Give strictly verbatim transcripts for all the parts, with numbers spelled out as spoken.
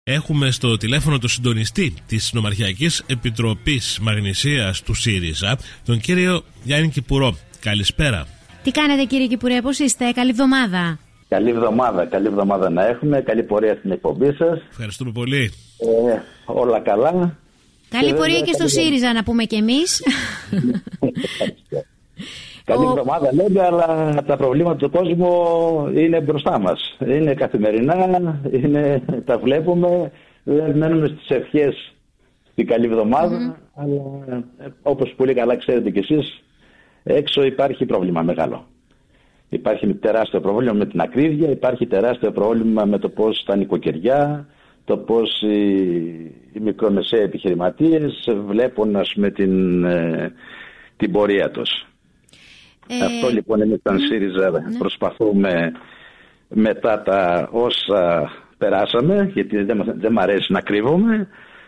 Έχουμε στο τηλέφωνο τον συντονιστή της Νομαρχιακής Επιτροπής Μαγνησίας του ΣΥΡΙΖΑ, τον κύριο Γιάννη Κυπουρό. Καλησπέρα. Τι κάνετε, κύριε Κυπουρέ, πώς είστε? Καλή εβδομάδα. Καλή εβδομάδα, καλή εβδομάδα να έχουμε. Καλή πορεία στην εκπομπή σας. Ευχαριστούμε πολύ. Ε, όλα καλά. Καλή και πορεία και στο καλή... ΣΥΡΙΖΑ, να πούμε κι εμείς. Καλή εβδομάδα λέμε, αλλά τα προβλήματα του κόσμου είναι μπροστά μας. Είναι καθημερινά, είναι, τα βλέπουμε, μένουμε στις ευχές την καλή εβδομάδα, mm-hmm. αλλά όπως πολύ καλά ξέρετε κι εσείς, έξω υπάρχει πρόβλημα μεγάλο. Υπάρχει τεράστιο πρόβλημα με την ακρίβεια, υπάρχει τεράστιο πρόβλημα με το πώς τα νοικοκυριά, το πώς οι, οι μικρομεσαίοι επιχειρηματίες βλέπουν, ας πούμε, την, ε, την πορεία τους. Ε, Αυτό λοιπόν εμείς σαν ΣΥΡΙΖΑ ναι. προσπαθούμε μετά τα όσα περάσαμε, γιατί δεν, δεν μ' αρέσει να κρύβομαι,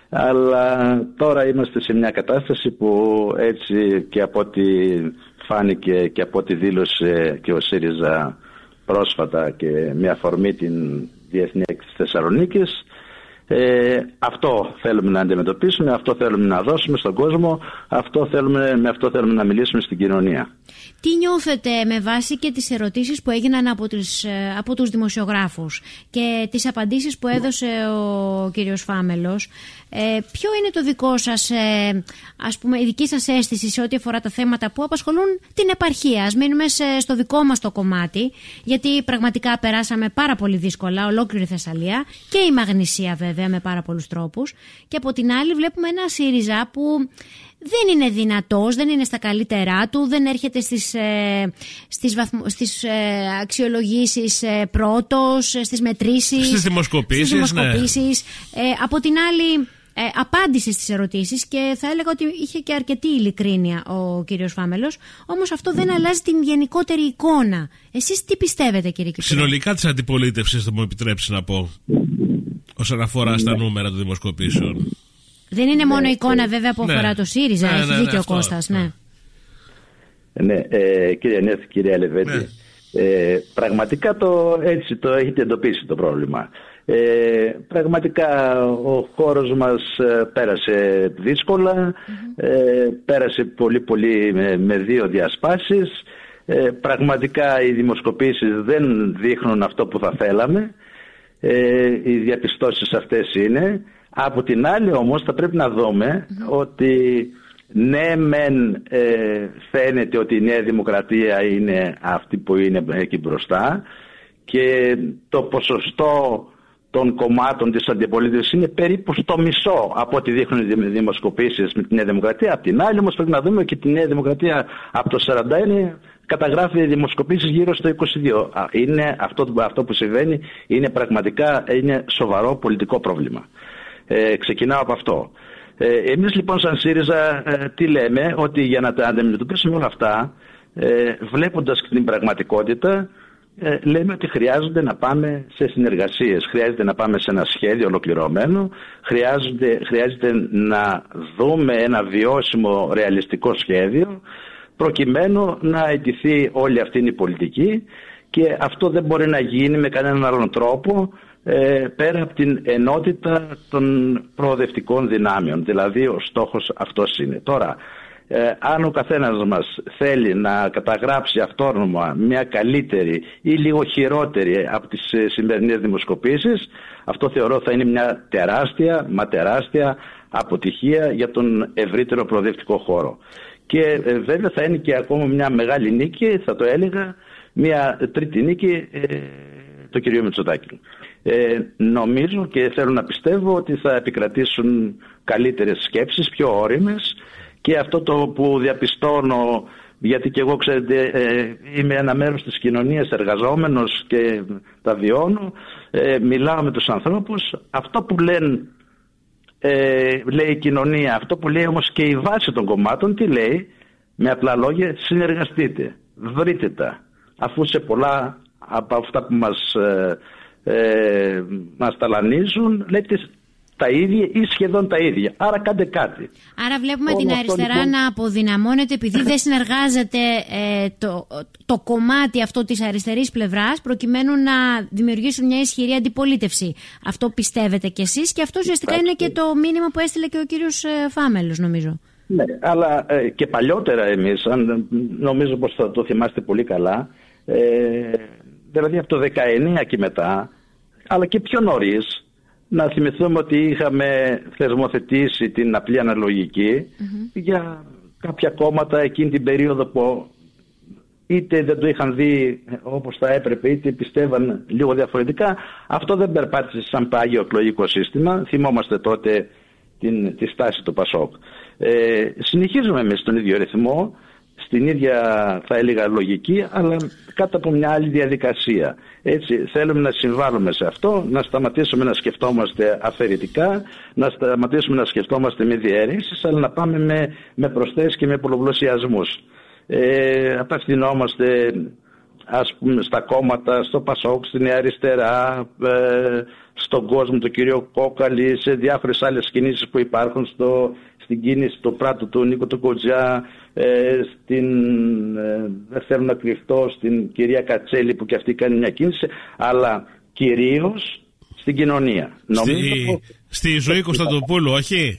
αλλά τώρα είμαστε σε μια κατάσταση που έτσι και από ό,τι φάνηκε και από ό,τι δήλωσε και ο ΣΥΡΙΖΑ πρόσφατα και με αφορμή την Διεθνή Έκθεση Θεσσαλονίκης, Ε, αυτό θέλουμε να αντιμετωπίσουμε, αυτό θέλουμε να δώσουμε στον κόσμο, αυτό θέλουμε, με αυτό θέλουμε να μιλήσουμε στην κοινωνία. Τι νιώθετε με βάση και τις ερωτήσεις που έγιναν από, τις, από τους δημοσιογράφους και τις απαντήσεις που έδωσε ο κύριος Φάμελος, ε, ποιο είναι το δικό σας, ε, ας πούμε, η δική σας αίσθηση σε ό,τι αφορά τα θέματα που απασχολούν την επαρχία? Ας μείνουμε σε, στο δικό μας το κομμάτι, γιατί πραγματικά περάσαμε πάρα πολύ δύσκολα, ολόκληρη Θεσσαλία και η Μαγνησία βέβαια με πάρα πολλούς τρόπους, και από την άλλη βλέπουμε ένα ΣΥΡΙΖΑ που δεν είναι δυνατός, δεν είναι στα καλύτερά του, δεν έρχεται στις, ε, στις, βαθμο, στις ε, αξιολογήσεις ε, πρώτος, στις μετρήσεις, στις δημοσκοπήσεις. Στις δημοσκοπήσεις. Ναι. Ε, από την άλλη ε, απάντησε στις ερωτήσεις και θα έλεγα ότι είχε και αρκετή ειλικρίνεια ο κύριος Φάμελος, όμως αυτό δεν αλλάζει την γενικότερη εικόνα. Εσείς τι πιστεύετε, κύριε Κυπουρέ? Συνολικά της αντιπολίτευσης, θα μου επιτρέψει να πω, όσον αφορά στα νούμερα των δημοσκοπήσεων. Δεν είναι μόνο η εικόνα βέβαια που αφορά ναι. το ΣΥΡΙΖΑ, ναι, έχει ναι, ναι, δίκιο ο Κώστας. Ναι, ναι ε, κύριε Νέθ, κύριε Αλεβέντη, ναι. ε, πραγματικά το, έτσι το έχετε εντοπίσει το πρόβλημα. Ε, πραγματικά ο χώρος μας ε, πέρασε δύσκολα, mm-hmm. ε, πέρασε πολύ πολύ με, με δύο διασπάσεις. Ε, πραγματικά οι δημοσκοπήσεις δεν δείχνουν αυτό που θα θέλαμε. Ε, οι διαπιστώσεις αυτές είναι. Από την άλλη όμως θα πρέπει να δούμε mm-hmm. ότι ναι μεν ε, φαίνεται ότι η Νέα Δημοκρατία είναι αυτή που είναι εκεί μπροστά και το ποσοστό των κομμάτων της αντιπολίτευσης είναι περίπου στο μισό από ό,τι δείχνουν οι δημοσκοπήσεις με τη Νέα Δημοκρατία. Από την άλλη όμως πρέπει να δούμε και τη Νέα Δημοκρατία από το σαράντα ένα καταγράφει δημοσκοπήσεις γύρω στο είκοσι δύο. Είναι αυτό, αυτό που συμβαίνει είναι πραγματικά είναι σοβαρό πολιτικό πρόβλημα. Ε, ξεκινάω από αυτό. Ε, εμείς λοιπόν σαν ΣΥΡΙΖΑ ε, τι λέμε? Ότι για να τα αντιμετωπίσουμε όλα αυτά, ε, βλέποντας την πραγματικότητα, ε, λέμε ότι χρειάζονται να πάμε σε συνεργασίες, χρειάζεται να πάμε σε ένα σχέδιο ολοκληρωμένο, χρειάζεται, χρειάζεται να δούμε ένα βιώσιμο ρεαλιστικό σχέδιο προκειμένου να αιτηθεί όλη αυτή η πολιτική, και αυτό δεν μπορεί να γίνει με κανέναν άλλον τρόπο Ε, πέρα από την ενότητα των προοδευτικών δυνάμεων. Δηλαδή ο στόχος αυτός είναι. Τώρα, ε, αν ο καθένας μας θέλει να καταγράψει αυτόνομα μια καλύτερη ή λίγο χειρότερη από τις ε, σημερινές δημοσκοπήσεις, αυτό θεωρώ θα είναι μια τεράστια, μα τεράστια αποτυχία για τον ευρύτερο προοδευτικό χώρο. Και ε, βέβαια θα είναι και ακόμα μια μεγάλη νίκη, θα το έλεγα, μια τρίτη νίκη ε, το κυρίου Μητσοτάκη. Ε, νομίζω και θέλω να πιστεύω ότι θα επικρατήσουν καλύτερες σκέψεις, πιο όριμες, και αυτό το που διαπιστώνω, γιατί και εγώ ξέρετε ε, είμαι ένα μέρος της κοινωνίας, εργαζόμενος και τα βιώνω, ε, μιλάω με τους ανθρώπους, αυτό που λένε, ε, λέει η κοινωνία, αυτό που λέει όμως και η βάση των κομμάτων, τι λέει? Με απλά λόγια, συνεργαστείτε, βρείτε τα, αφού σε πολλά από αυτά που μας ε, Ε, μας ταλανίζουν, λέτε τα ίδια ή σχεδόν τα ίδια. Άρα κάντε κάτι. Άρα βλέπουμε Όλο την αυτό, αριστερά λοιπόν, να αποδυναμώνεται επειδή δεν συνεργάζεται ε, το, το κομμάτι αυτό της αριστερής πλευράς προκειμένου να δημιουργήσουν μια ισχυρή αντιπολίτευση. Αυτό πιστεύετε κι εσείς και αυτό ουσιαστικά είναι και το μήνυμα που έστειλε και ο κύριος ε, Φάμελος, νομίζω. Ναι, αλλά ε, και παλιότερα εμείς, αν, νομίζω πως θα το θυμάστε πολύ καλά, ε, δηλαδή από το δεκαεννιά και μετά, αλλά και πιο νωρίς, να θυμηθούμε ότι είχαμε θεσμοθετήσει την απλή αναλογική mm-hmm. για κάποια κόμματα εκείνη την περίοδο που είτε δεν το είχαν δει όπως θα έπρεπε, είτε πιστεύαν λίγο διαφορετικά. Αυτό δεν περπάτησε σαν πάγιο εκλογικό σύστημα. Θυμόμαστε τότε την, τη στάση του Πασόκ. Ε, συνεχίζουμε εμείς στον ίδιο ρυθμό, στην ίδια θα έλεγα λογική, αλλά κάτω από μια άλλη διαδικασία. Έτσι θέλουμε να συμβάλλουμε σε αυτό, να σταματήσουμε να σκεφτόμαστε αφαιρετικά, να σταματήσουμε να σκεφτόμαστε με διαίρεσεις, αλλά να πάμε με, με προσθέσεις και με πολλαπλασιασμούς. Ε, απευθυνόμαστε, ας πούμε, στα κόμματα, στο Πασόκ, στην Νέα Αριστερά, ε, στον κόσμο, τον κύριο Κόκαλη, σε διάφορες άλλες κινήσεις που υπάρχουν, στο, στην κίνηση του πράτου του Νίκο του Κοτζιά, ε, στην, ε, δεν θέλω να κρυφτώ, στην κυρία Κατσέλη που και αυτή κάνει μια κίνηση, αλλά κυρίως στην κοινωνία. Στη, νομίζω, στη ζωή Κωνσταντοπούλου, όχι?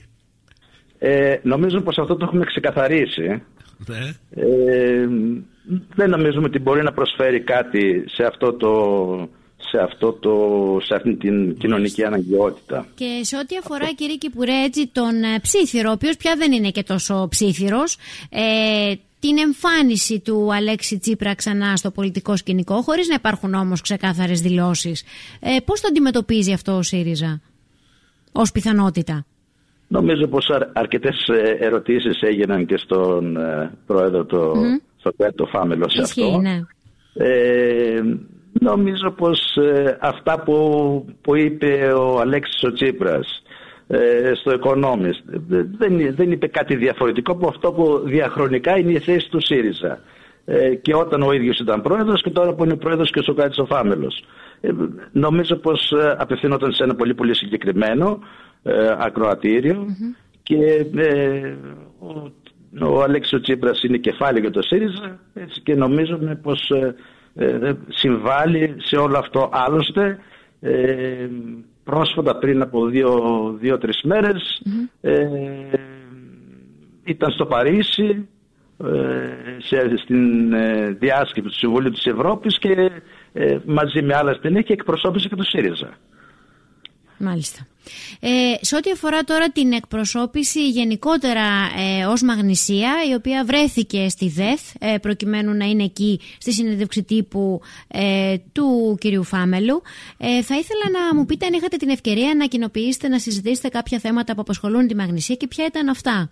Ε, νομίζω πως αυτό το έχουμε ξεκαθαρίσει. Ναι. Ε, δεν νομίζουμε ότι μπορεί να προσφέρει κάτι σε αυτό το, σε, αυτό το, σε αυτή την κοινωνική αναγκαιότητα. Και σε ό,τι αφορά, κύριε Κυπουρέ, έτσι, τον ψήθυρο, ο οποίος πια δεν είναι και τόσο ψήθυρος, ε, την εμφάνιση του Αλέξη Τσίπρα ξανά στο πολιτικό σκηνικό, χωρίς να υπάρχουν όμως ξεκάθαρες δηλώσεις, ε, πώς το αντιμετωπίζει αυτό ο ΣΥΡΙΖΑ ως πιθανότητα? Νομίζω πως αρ, αρκετές ερωτήσεις έγιναν και στον ε, πρόεδρο το, mm-hmm. στο Πέτο Φάμελο σε Ισχύει, αυτό. Ναι. Ε, νομίζω πως ε, αυτά που, που είπε ο Αλέξης ο Τσίπρας ε, στο Economist δεν, δεν είπε κάτι διαφορετικό από αυτό που διαχρονικά είναι η θέση του ΣΥΡΙΖΑ. Ε, και όταν ο ίδιος ήταν πρόεδρος και τώρα που είναι πρόεδρος και ο Σωκράτης ο Φάμελος. Ε, νομίζω πως ε, απευθυνόταν σε ένα πολύ πολύ συγκεκριμένο ε, ακροατήριο mm-hmm. και ε, ο, ο Αλέξης Τσίπρας είναι κεφάλι για το ΣΥΡΙΖΑ, έτσι, και νομίζουμε πως ε, ε, συμβάλλει σε όλο αυτό. Άλλωστε ε, πρόσφατα πριν από δύο, δύο-τρεις μέρες mm-hmm. ε, ήταν στο Παρίσι σε, στην ε, διάσκεψη του Συμβουλίου της Ευρώπης και ε, μαζί με άλλα στενή και εκπροσώπησε και το ΣΥΡΙΖΑ. Μάλιστα. Ε, σε ό,τι αφορά τώρα την εκπροσώπηση γενικότερα ε, ως Μαγνησία, η οποία βρέθηκε στη ΔΕΘ ε, προκειμένου να είναι εκεί στη συνέντευξη τύπου ε, του κυρίου Φάμελου, ε, θα ήθελα να μου πείτε αν είχατε την ευκαιρία να κοινοποιήσετε, να συζητήσετε κάποια θέματα που απασχολούν τη Μαγνησία και ποια ήταν αυτά.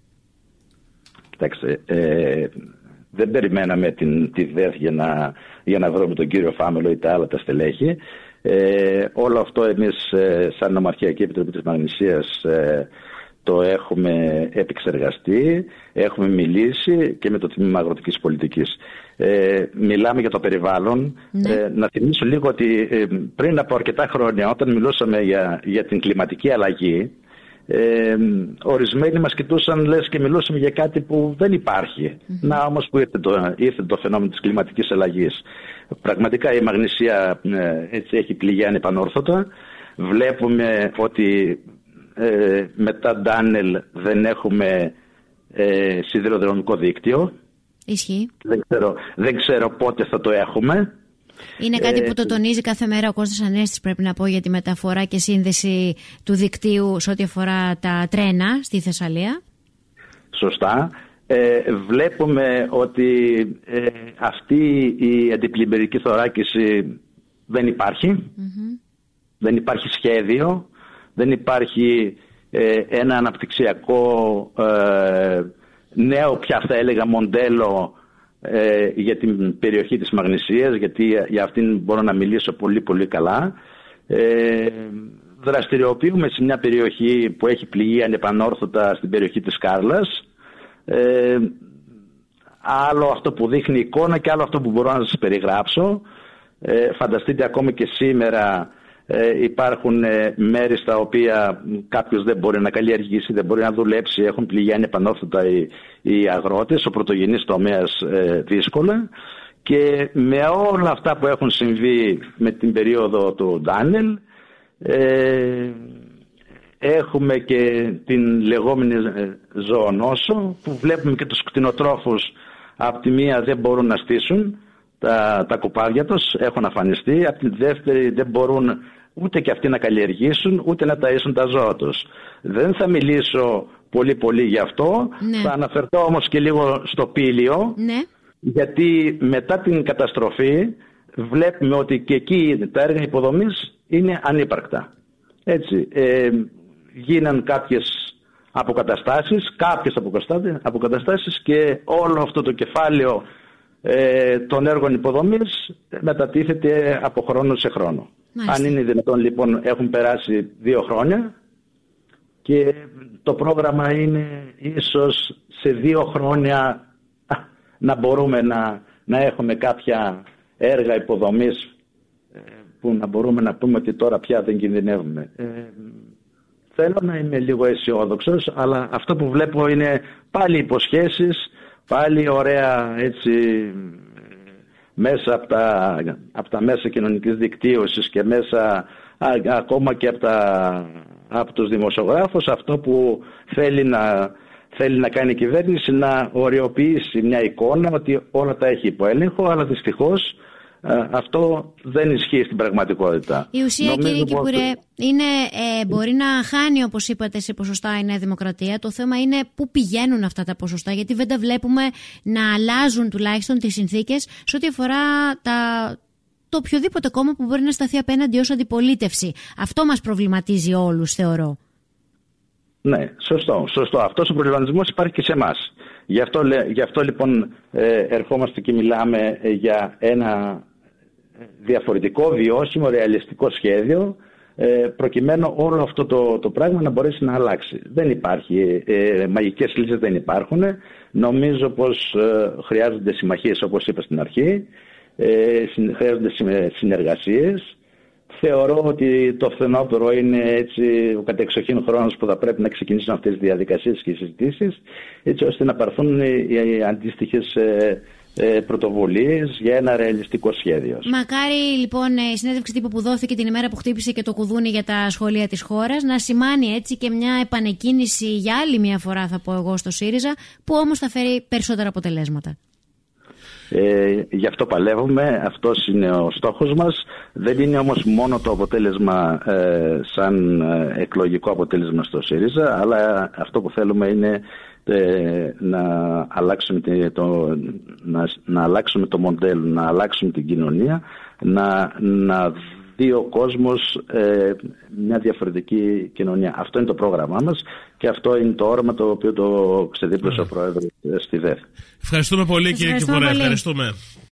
Κοιτάξτε, ε, δεν περιμέναμε την, τη ΔΕΘ για να, για να βρούμε τον κύριο Φάμελο ή τα άλλα τα στελέχη. Ε, όλο αυτό εμείς ε, σαν Νομαρχιακή Επιτροπή της Μαγνησίας ε, το έχουμε επεξεργαστεί, έχουμε μιλήσει και με το Τμήμα Αγροτικής Πολιτικής. Ε, μιλάμε για το περιβάλλον. Ναι. Ε, να θυμίσω λίγο ότι ε, πριν από αρκετά χρόνια, όταν μιλούσαμε για, για την κλιματική αλλαγή, Ε, ορισμένοι μας κοιτούσαν λες και μιλούσαμε για κάτι που δεν υπάρχει. Mm-hmm. Να όμως που ήρθε το, ήρθε το φαινόμενο της κλιματικής αλλαγής. Πραγματικά η Μαγνησία ε, έτσι έχει πληγεί ανεπανόρθωτα. Βλέπουμε ότι ε, μετά Ντάνελ δεν έχουμε ε, σιδηροδρομικό δίκτυο. Ισχύει. Δεν ξέρω, δεν ξέρω πότε θα το έχουμε. Είναι κάτι που το τονίζει κάθε μέρα ο Κώστας Ανέστης, πρέπει να πω, για τη μεταφορά και σύνδεση του δικτύου σε ό,τι αφορά τα τρένα στη Θεσσαλία. Σωστά. Ε, βλέπουμε ότι ε, αυτή η αντιπλημμυρική θωράκιση δεν υπάρχει. Mm-hmm. Δεν υπάρχει σχέδιο. Δεν υπάρχει ε, ένα αναπτυξιακό ε, νέο πια θα έλεγα μοντέλο Ε, για την περιοχή της Μαγνησίας, γιατί για αυτήν μπορώ να μιλήσω πολύ πολύ καλά. Ε, δραστηριοποιούμε σε μια περιοχή που έχει πληγεί ανεπανόρθωτα, στην περιοχή της Κάρλας. Ε, άλλο αυτό που δείχνει η εικόνα και άλλο αυτό που μπορώ να σας περιγράψω. Ε, φανταστείτε ακόμη και σήμερα Ε, υπάρχουν ε, μέρη στα οποία κάποιος δεν μπορεί να καλλιεργήσει, δεν μπορεί να δουλέψει, έχουν πληγεί ανεπανόρθωτα οι, οι αγρότες, ο πρωτογενής τομέας ε, δύσκολα. Και με όλα αυτά που έχουν συμβεί με την περίοδο του Ντάνελ, ε, έχουμε και την λεγόμενη ζωονόσο, που βλέπουμε και τους κτηνοτρόφους από τη μία δεν μπορούν να στήσουν τα, τα κουπάδια τους, έχουν αφανιστεί, από τη δεύτερη δεν μπορούν ούτε και αυτοί να καλλιεργήσουν, ούτε να ταΐσουν τα ζώα τους. Δεν θα μιλήσω πολύ πολύ γι' αυτό, ναι. Θα αναφερθώ όμως και λίγο στο πήλιο, ναι. Γιατί μετά την καταστροφή βλέπουμε ότι και εκεί τα έργα υποδομής είναι ανύπαρκτα. Έτσι, ε, γίναν κάποιες αποκαταστάσεις, κάποιες αποκαταστάσεις και όλο αυτό το κεφάλαιο ε, των έργων υποδομής μετατίθεται από χρόνο σε χρόνο. Μάλιστα. Αν είναι δυνατόν λοιπόν έχουν περάσει δύο χρόνια και το πρόγραμμα είναι ίσως σε δύο χρόνια να μπορούμε να, να έχουμε κάποια έργα υποδομής ε, που να μπορούμε να πούμε ότι τώρα πια δεν κινδυνεύουμε. Ε, θέλω να είμαι λίγο αισιόδοξος, αλλά αυτό που βλέπω είναι πάλι υποσχέσεις, πάλι ωραία έτσι μέσα από τα, από τα μέσα κοινωνικής δικτύωσης και μέσα α, ακόμα και από, τα, από τους δημοσιογράφους, αυτό που θέλει να Θέλει να κάνει η κυβέρνηση, να οριοποιήσει μια εικόνα ότι όλα τα έχει υπό έλεγχο, αλλά δυστυχώς ε, αυτό δεν ισχύει στην πραγματικότητα. Η ουσία, Νομίζω κύριε Κυπουρέ, πως... είναι, ε, μπορεί να χάνει, όπως είπατε, σε ποσοστά η Νέα Δημοκρατία. Το θέμα είναι πού πηγαίνουν αυτά τα ποσοστά, γιατί δεν τα βλέπουμε να αλλάζουν τουλάχιστον τις συνθήκες σε ό,τι αφορά τα... το οποιοδήποτε κόμμα που μπορεί να σταθεί απέναντι ως αντιπολίτευση. Αυτό μας προβληματίζει όλους, θεωρώ. Ναι, σωστό, σωστό. Αυτός ο προβληματισμός υπάρχει και σε εμάς. Γι' αυτό, γι' αυτό λοιπόν ε, ερχόμαστε και μιλάμε για ένα διαφορετικό, βιώσιμο, ρεαλιστικό σχέδιο ε, προκειμένου όλο αυτό το, το πράγμα να μπορέσει να αλλάξει. Δεν υπάρχει, ε, μαγικές λύσεις δεν υπάρχουν. Νομίζω πως ε, χρειάζονται συμμαχίες, όπως είπα στην αρχή, ε, χρειάζονται συνεργασίες. Θεωρώ ότι το φθινόπωρο είναι έτσι ο κατεξοχήν χρόνος που θα πρέπει να ξεκινήσουν αυτές τις διαδικασίες και οι συζητήσεις, έτσι ώστε να πάρθουν οι αντίστοιχες πρωτοβουλίες για ένα ρεαλιστικό σχέδιο. Μακάρι λοιπόν η συνέντευξη τύπου που δόθηκε την ημέρα που χτύπησε και το κουδούνι για τα σχολεία της χώρας να σημάνει έτσι και μια επανεκκίνηση για άλλη μια φορά, θα πω εγώ, στο ΣΥΡΙΖΑ, που όμως θα φέρει περισσότερα αποτελέσματα. Ε, γι' αυτό παλεύουμε, αυτός είναι ο στόχος μας. Δεν είναι όμως μόνο το αποτέλεσμα ε, σαν ε, εκλογικό αποτέλεσμα στο ΣΥΡΙΖΑ, αλλά αυτό που θέλουμε είναι ε, να, αλλάξουμε το, να, να αλλάξουμε το μοντέλο, να αλλάξουμε την κοινωνία, να, να δει ο κόσμος ε, μια διαφορετική κοινωνία. Αυτό είναι το πρόγραμμά μας και αυτό είναι το όραμα το οποίο το ξεδίπλωσε ο Πρόεδρος στη ΔΕΘ. Ευχαριστούμε πολύ, κύριε Κυπουρέ. Ευχαριστούμε.